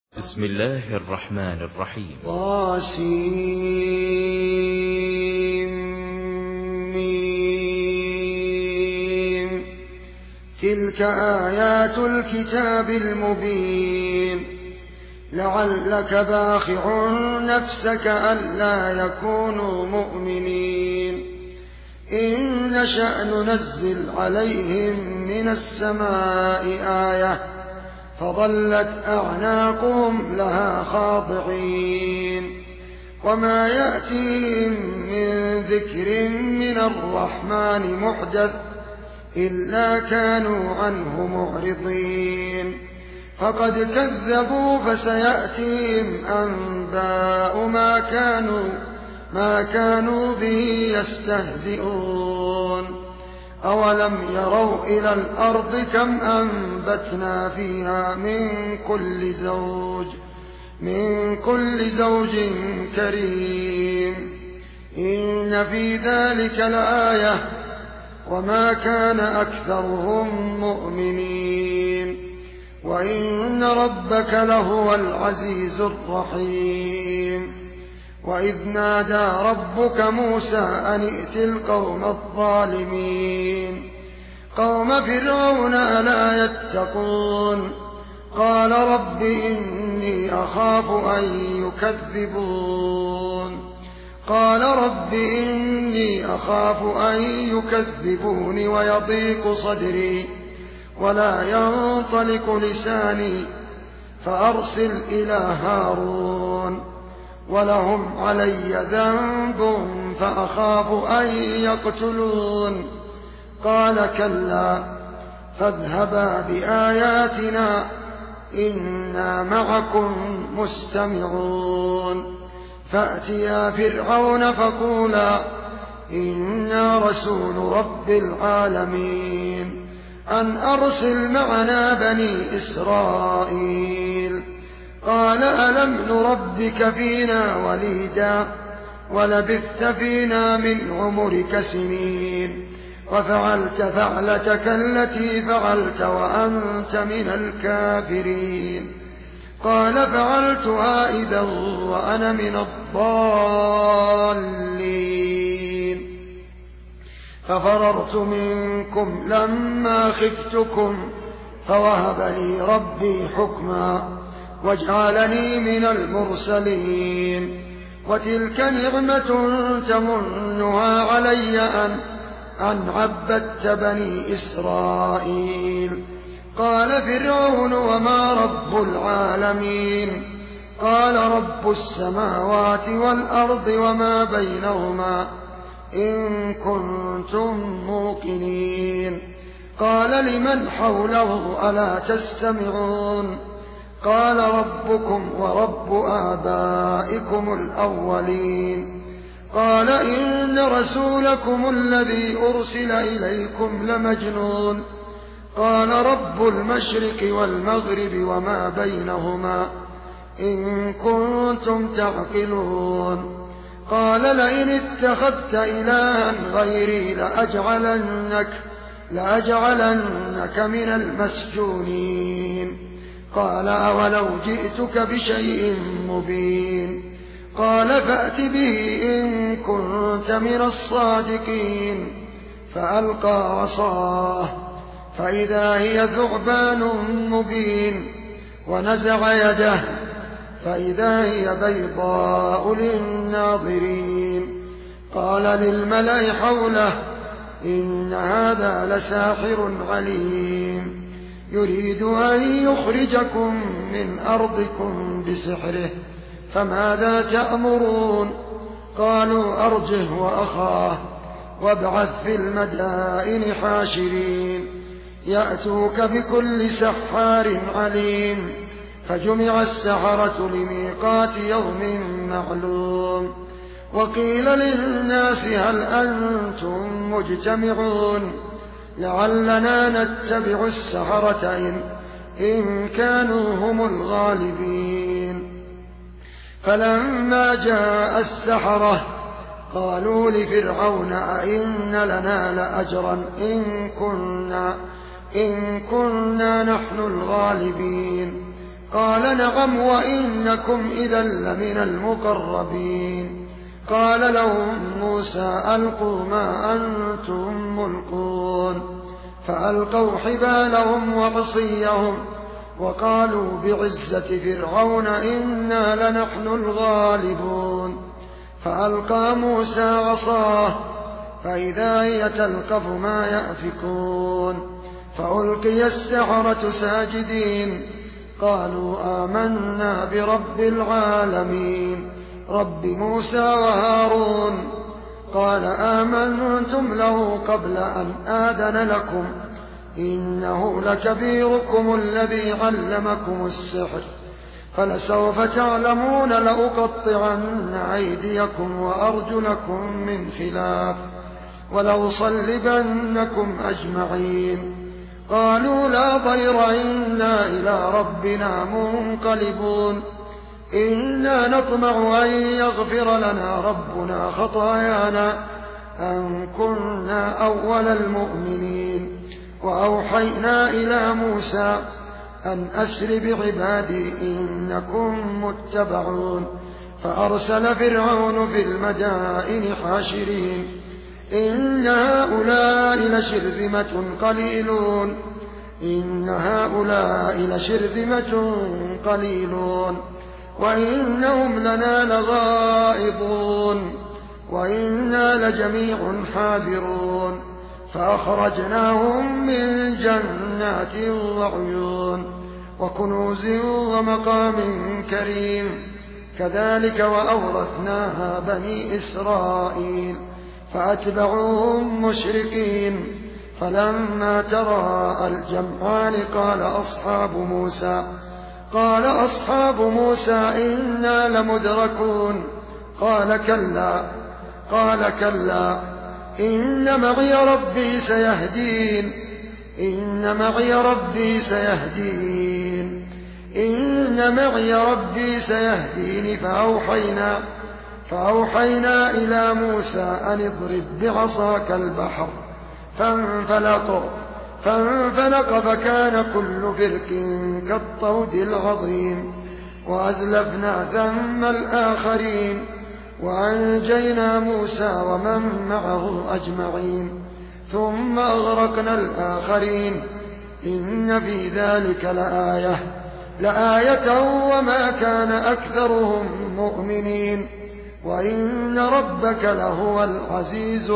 بسم الله الرحمن الرحيم. طاسيم. تلك آيات الكتاب المبين. لعلك باخع نفسك ألا يكونوا مؤمنين. إن نشأ ننزل عليهم من السماء آية فظلت أعناقهم لها خاضعين. وما يأتيهم من ذكر من الرحمن محدث إلا كانوا عنه معرضين. فقد كذبوا فسيأتيهم أنباء ما كانوا به يستهزئون. أولم يروا إلى الأرض كم أنبتنا فيها من كل زوج كريم. إن في ذلك لآية وما كان أكثرهم مؤمنين. وإن ربك لهو العزيز الرحيم. وإذ نادى ربك موسى أن ائت القوم الظالمين قوم فرعون ألا يتقون. قال رب إني أخاف أن يكذبون ويضيق صدري ولا ينطلق لساني فأرسل إلى هارون ولهم علي ذنب فأخاف أن يقتلون. قال كلا فاذهبا بآياتنا إنا معكم مستمعون. فأتيا فرعون فقولا إنا رسول رب العالمين أن أرسل معنا بني إسرائيل. قال ألم نربك فينا وليدا ولبثت فينا من عمرك سنين وفعلت فعلتك التي فعلت وأنت من الكافرين. قال فعلتها إذا وأنا من الضالين. ففررت منكم لما خفتكم فوهب لي ربي حكما واجعلني من المرسلين. وتلك نعمة تمنها علي أن عبدت بني إسرائيل. قال فرعون وما رب العالمين. قال رب السماوات والأرض وما بينهما إن كنتم موقنين. قال لمن حوله ألا تستمعون. قال ربكم ورب آبائكم الأولين. قال إن رسولكم الذي أرسل إليكم لمجنون. قال رب المشرق والمغرب وما بينهما إن كنتم تعقلون. قال لئن اتخذت إلها غيري لأجعلنك من المسجونين. قال أولو جئتك بشيء مبين. قال فأت به إن كنت من الصادقين. فألقى عصاه فإذا هي ثعبان مبين ونزع يده فإذا هي بيضاء للناظرين. قال للملأ حوله إن هذا لساحر عليم يريد أن يخرجكم من أرضكم بسحره فماذا تأمرون. قالوا أرجه وأخاه وابعث في المدائن حاشرين يأتوك بكل سحار عليم. فجمع السحرة لميقات يوم معلوم. وقيل للناس هل أنتم مجتمعون لعلنا نتبع السحرة إن كانوا هم الغالبين. فلما جاء السحرة قالوا لفرعون أئن لنا لأجرا إن كنا نحن الغالبين. قال نعم وإنكم إذا لمن المقربين. قال لهم موسى ألقوا ما أنتم ملقون فألقوا حبالهم وعصيهم وقالوا بعزة فرعون إنا لنحن الغالبون. فألقى موسى عصاه فإذا هي تلقف ما يأفكون فألقي السحرة ساجدين قالوا آمنا برب العالمين رب موسى وهارون. قال آمنتم له قبل أن آذن لكم إنه لكبيركم الذي علمكم السحر فلسوف تعلمون لأقطعن أيديكم وأرجلكم من خلاف ولأصلبنكم أجمعين. قالوا لا ضير إنا إلى ربنا منقلبون إنا نطمع أن يغفر لنا ربنا خطايانا أن كنا أول المؤمنين. وأوحينا إلى موسى أن أسر بعبادي إنكم متبعون. فأرسل فرعون في المدائن حاشرين إن هؤلاء لشرذمة قليلون وإنهم لنا لغائظون وإنا لجميع حاذرون. فأخرجناهم من جنات وعيون وكنوز ومقام كريم كذلك وأورثناها بني إسرائيل فأتبعوهم مشركين. فلما تراءى الجمعان قال أصحاب موسى إنا لمدركون قال كلا إن معي ربي سيهدين. فأوحينا إلى موسى أن اضرب بعصاك البحر فانفلق فكان كل فرق كالطود العظيم. وأزلفنا ثم الآخرين وأنجينا موسى ومن معه أجمعين ثم أغرقنا الآخرين إن في ذلك لآية وما كان أكثرهم مؤمنين وإن ربك لهو العزيز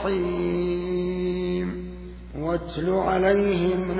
الرحيم. واتل عليهم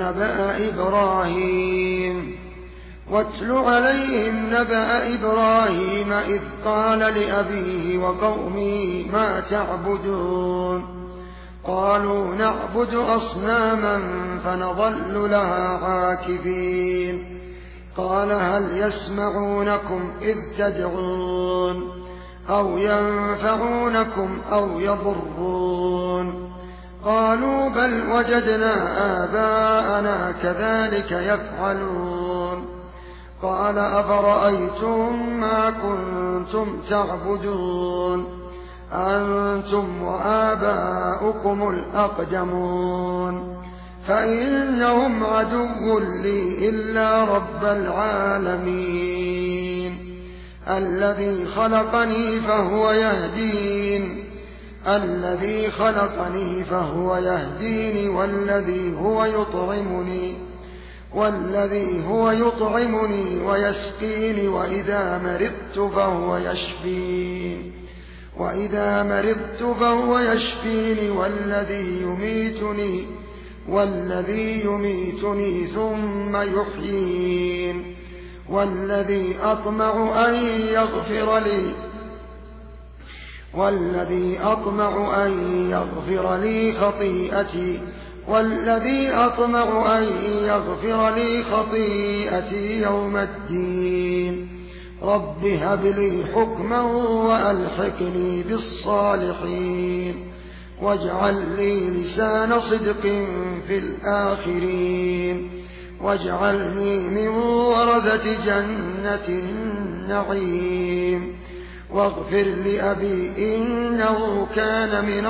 نبأ إبراهيم إذ قال لأبيه وقومه ما تعبدون قالوا نعبد أصناما فنظل لها عاكفين. قال هل يسمعونكم إذ تدعون أو ينفعونكم أو يضرون قالوا بل وجدنا آباءنا كذلك يفعلون. قال أفرأيتم ما كنتم تعبدون أنتم وآباؤكم الأقدمون فإنهم عدو لي إلا رب العالمين الذي خلقني فهو يهديني والذي هو يطعمني ويسقيني وإذا مرضت فهو يشفيني والذي يميتني ثم يحيين والذي أطمع أن يغفر لي خطيئتي يوم الدين. رب هب لي حكما وألحقني بالصالحين واجعل لي لسان صدق في الآخرين واجعلني من ورثة جنة النعيم واغفر لأبي إنه كان من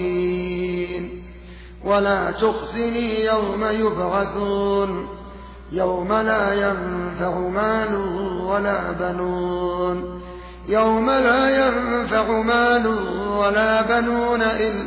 الضالين ولا تخزني يوم لا ينفع مال ولا بنون يوم لا ينفع مال ولا بنون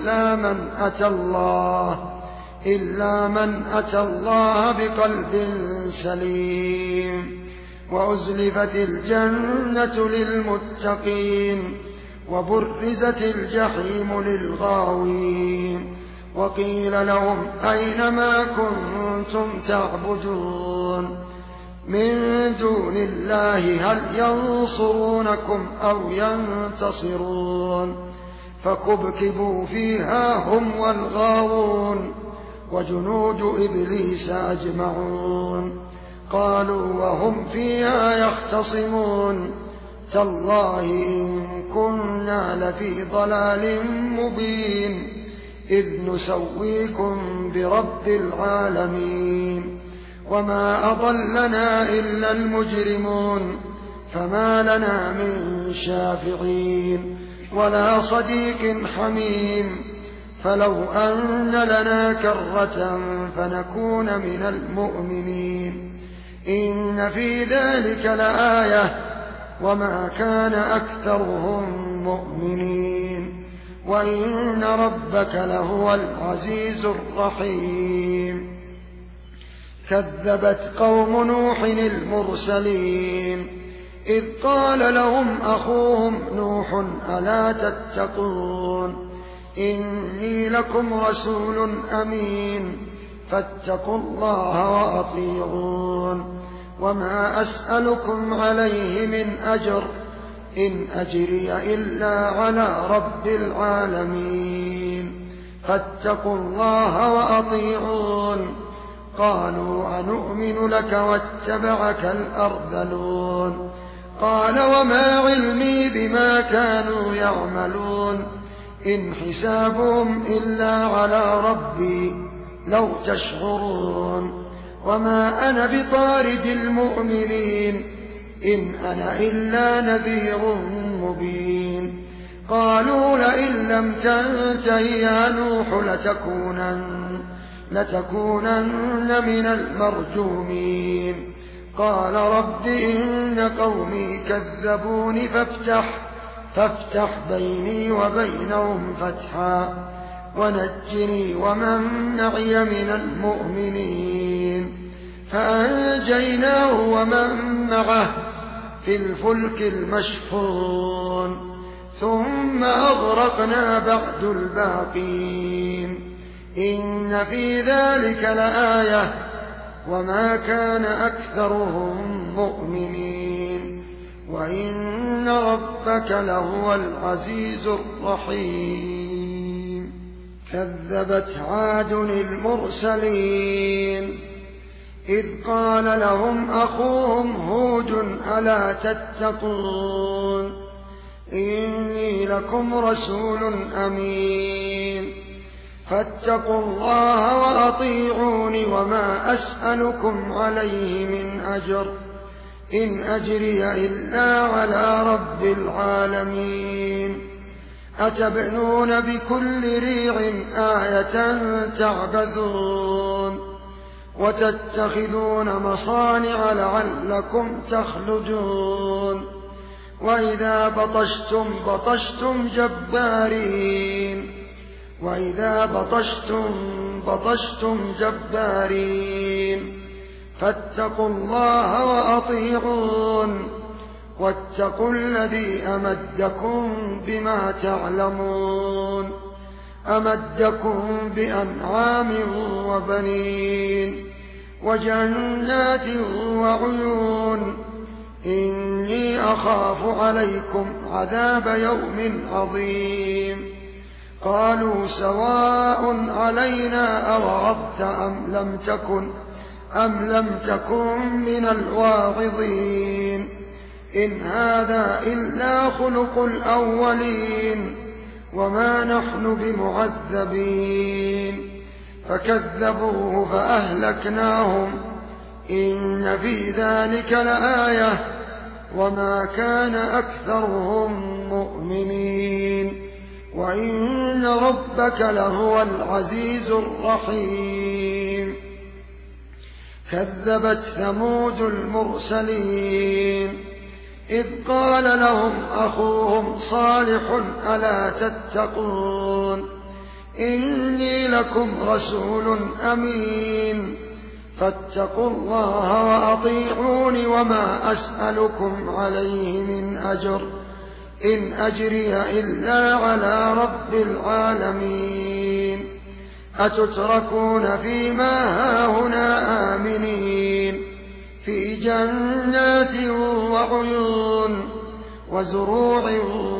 إلا من أتى الله بقلب سليم وأزلفت الجنة للمتقين وبرزت الجحيم للغاوين وقيل لهم أين ما كنتم تعبدون من دون الله هل ينصرونكم أو ينتصرون فكبكبوا فيها هم والغاوون وجنود إبليس أجمعون قالوا وهم فيها يختصمون تالله إن كنا لفي ضلال مبين إذ نسويكم برب العالمين وما أضلنا إلا المجرمون فما لنا من شافعين ولا صديق حميم فلو أن لنا كرة فنكون من المؤمنين إن في ذلك لآية وما كان أكثرهم مؤمنين وإن ربك لهو العزيز الرحيم كذبت قوم نوح المرسلين إذ قال لهم أخوهم نوح ألا تتقون إني لكم رسول أمين فاتقوا الله وأطيعون وما أسألكم عليه من أجر إن أجري إلا على رب العالمين فاتقوا الله وأطيعون قالوا أنؤمن لك واتبعك الأرذلون قال وما علمي بما كانوا يعملون إن حسابهم إلا على ربي لو تشعرون وما أنا بطارد المؤمنين إن أنا إلا نذير مبين قالوا لئن لم تنته يا نوح لتكونن من المرجومين قال رب إن قومي كذبون فافتح بيني وبينهم فتحا ونجني ومن معي من المؤمنين فأنجيناه ومن معه في الفلك المشحون ثم أغرقنا بعد الباقين إن في ذلك لآية وما كان أكثرهم مؤمنين وإن ربك لهو العزيز الرحيم كذبت عاد المرسلين إذ قال لهم أخوهم هود ألا تتقون إني لكم رسول أمين فاتقوا الله وأطيعون وما أسألكم عليه من أجر إن أجري إلا على رب العالمين أتبنون بكل ريع آية تعبثون وتتخذون مصانع لعلكم تخلدون وإذا بطشتم جبارين فاتقوا الله وأطيعون واتقوا الذي أمدكم بما تعلمون أمدكم بأنعام وبنين وجنات وعيون إني أخاف عليكم عذاب يوم عظيم قالوا سواء علينا أوعظت أم لم تكن من الواعظين إن هذا إلا خلق الأولين وما نحن بمعذبين فكذبوه فأهلكناهم إن في ذلك لآية وما كان أكثرهم مؤمنين وإن ربك لهو العزيز الرحيم كذبت ثمود المرسلين إذ قال لهم أخوهم صالح ألا تتقون إني لكم رسول أمين فاتقوا الله وأطيعون وما أسألكم عليه من أجر إن أجري إلا على رب العالمين أتتركون فيما هاهنا آمنين في جنات وعيون وزروع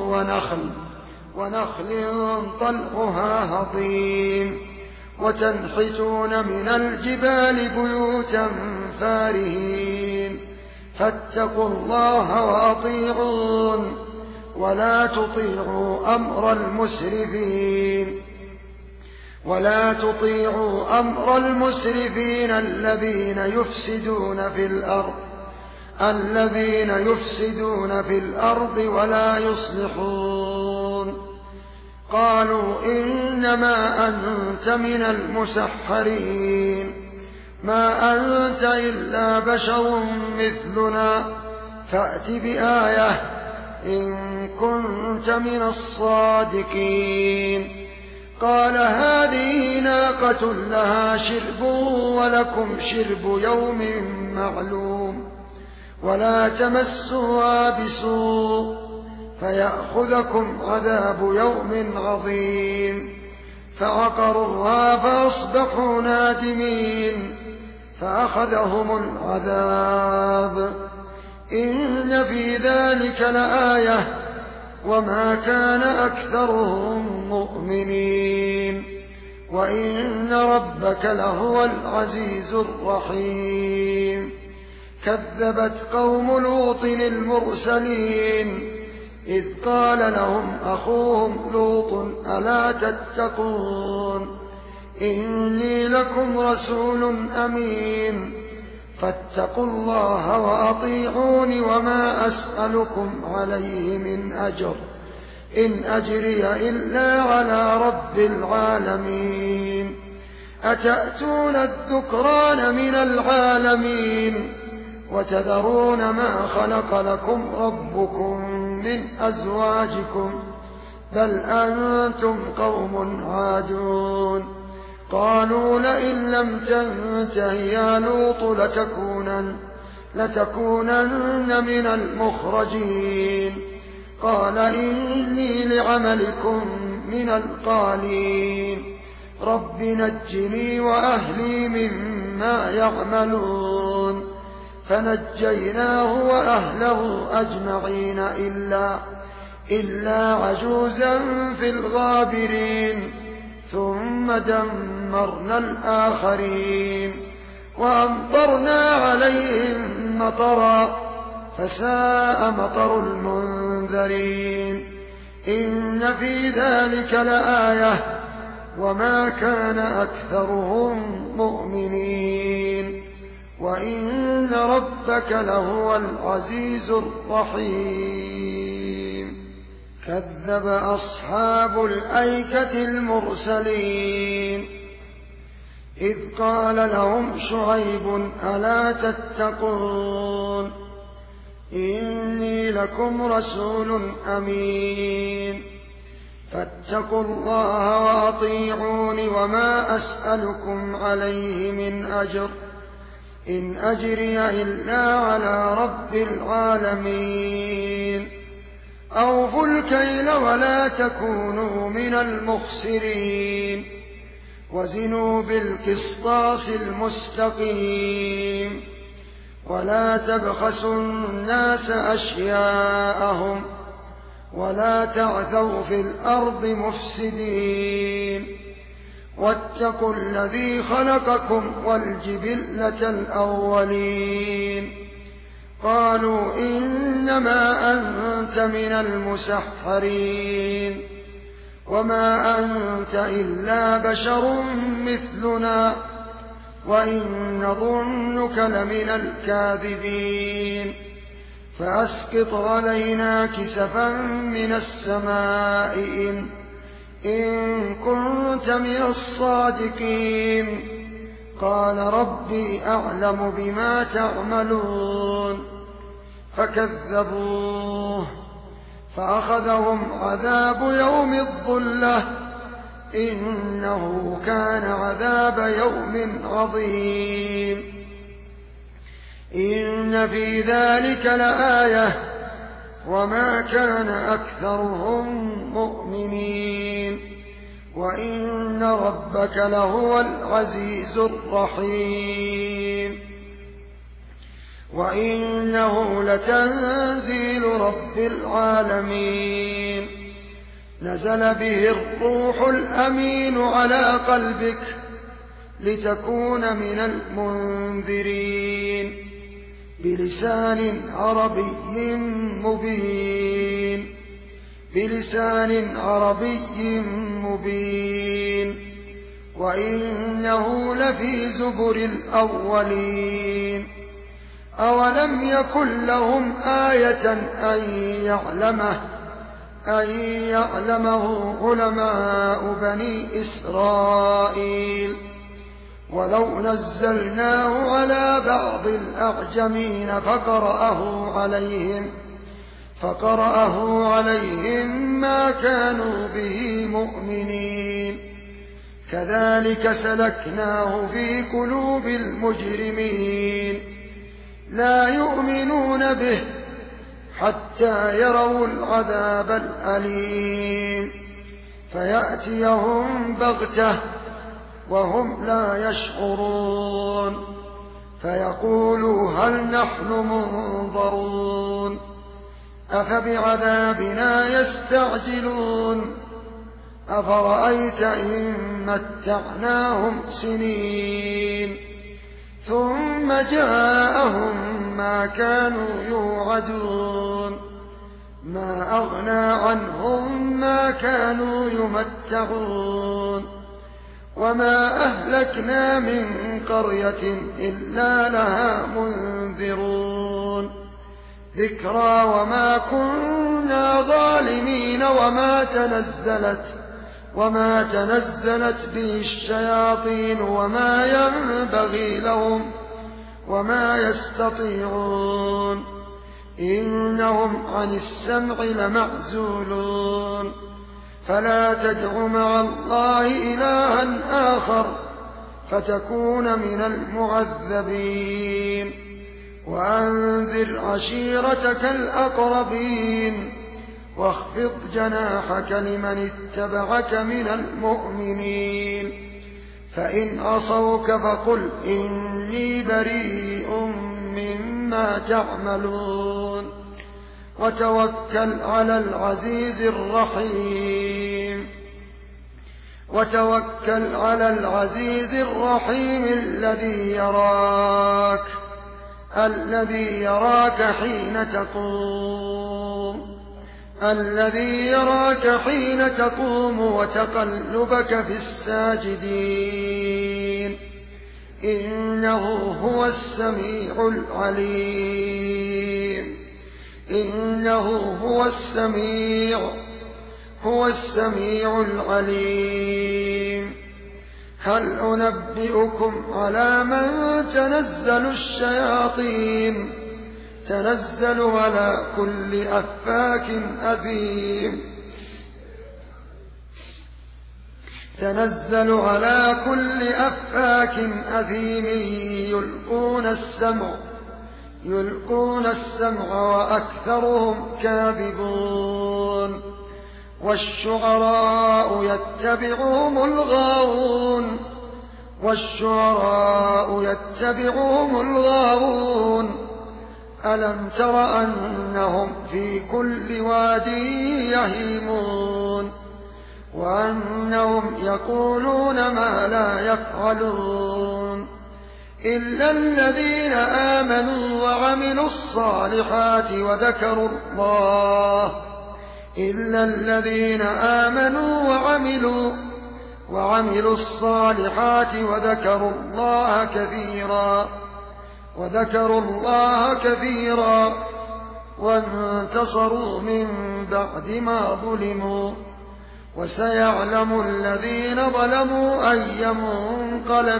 ونخل طلعها هضيم وتنحتون من الجبال بيوتا فارهين فاتقوا الله وأطيعون ولا تطيعوا أمر المسرفين الذين يفسدون في الأرض ولا يصلحون قالوا إنما أنت من المسحرين ما أنت إلا بشر مثلنا فأت بآية إن كنت من الصادقين قال هذه ناقة لها شرب ولكم شرب يوم معلوم ولا تمسوها بسوء فيأخذكم عذاب يوم عظيم فعقروها فأصبحوا نادمين فأخذهم العذاب إن في ذلك لآية وما كان أكثرهم مؤمنين وإن ربك لهو العزيز الرحيم كذبت قوم لوط المرسلين إذ قال لهم أخوهم لوط ألا تتقون إني لكم رسول أمين فاتقوا الله وأطيعون وما أسألكم عليه من أجر إن أجري إلا على رب العالمين أتأتون الذكران من العالمين وتذرون ما خلق لكم ربكم من أزواجكم بل أنتم قوم عادون قالوا لئن لم تنته يا لوط لتكونن من المخرجين قال إني لعملكم من القالين رب نجني وأهلي مما يعملون فنجيناه وأهله أجمعين إلا عجوزا في الغابرين ثم دمرنا الآخرين وأمطرنا عليهم مطرا فساء مطر المنذرين إن في ذلك لآية وما كان أكثرهم مؤمنين وإن ربك لهو العزيز الرحيم كذب أصحاب الأيكة المرسلين إذ قال لهم شعيب ألا تتقون إني لكم رسول أمين فاتقوا الله وأطيعون وما أسألكم عليه من أجر إن أجري إلا على رب العالمين أوفوا الكيل ولا تكونوا من المخسرين وزنوا بالقسطاس المستقيم ولا تبخسوا الناس أشياءهم ولا تعثوا في الأرض مفسدين واتقوا الذي خلقكم والجبلة الأولين قالوا إنما أنت من المسحرين وما أنت إلا بشر مثلنا وإن نظنك لمن الكاذبين فأسقط علينا كسفا من السماء إن كنت من الصادقين قال ربي أعلم بما تعملون فكذبوه فأخذهم عذاب يوم الظلة إنه كان عذاب يوم عظيم إن في ذلك لآية وما كان أكثرهم مؤمنين وإن ربك لهو العزيز الرحيم وإنه لتنزيل رب العالمين نزل به الروح الأمين على قلبك لتكون من المنذرين بلسان عربي مبين وإنه لفي زبر الأولين أولم يكن لهم آية أن يعلمه علماء بني إسرائيل ولو نزلناه على بعض الأعجمين فقرأه عليهم ما كانوا به مؤمنين كذلك سلكناه في قلوب المجرمين لا يؤمنون به حتى يروا العذاب الأليم فيأتيهم بغتة وهم لا يشعرون فيقولوا هل نحن منظرون أفبعذابنا يستعجلون أفرأيت إن متعناهم سنين ثم جاءهم ما كانوا يوعدون ما أغنى عنهم ما كانوا يمتعون وما أهلكنا من قرية إلا لها منذرون ذكرى وما كنا ظالمين وما تنزلت به الشياطين وما ينبغي لهم وما يستطيعون إنهم عن السمع لمعزولون فلا تدع مع الله إلها آخر فتكون من المعذبين وأنذر عشيرتك الأقربين واخفض جناحك لمن اتبعك من المؤمنين فإن عصوك فقل إني بريء مما تعملون وتوكل على العزيز الرحيم الذي يراك حين تقوم وتقلبك في الساجدين إنه هو السميع العليم هل أنبئكم على من تنزل الشياطين تنزل على كل أفاك أثيم يلقون السمع وأكثرهم كاذبون والشعراء يتبعهم الغاوون ألم تر أنهم في كل واد يهيمون وأنهم يقولون ما لا يفعلون إلا الذين آمنوا وعملوا الصالحات وذكروا الله كثيرا وانتصروا من بعد ما ظلموا وسيعلم الذين ظلموا أي منقلب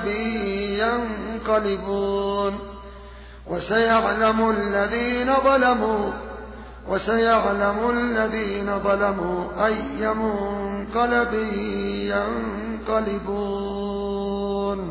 ينقلبون وسيعلم الذين ظلموا أي منقلب ينقلبون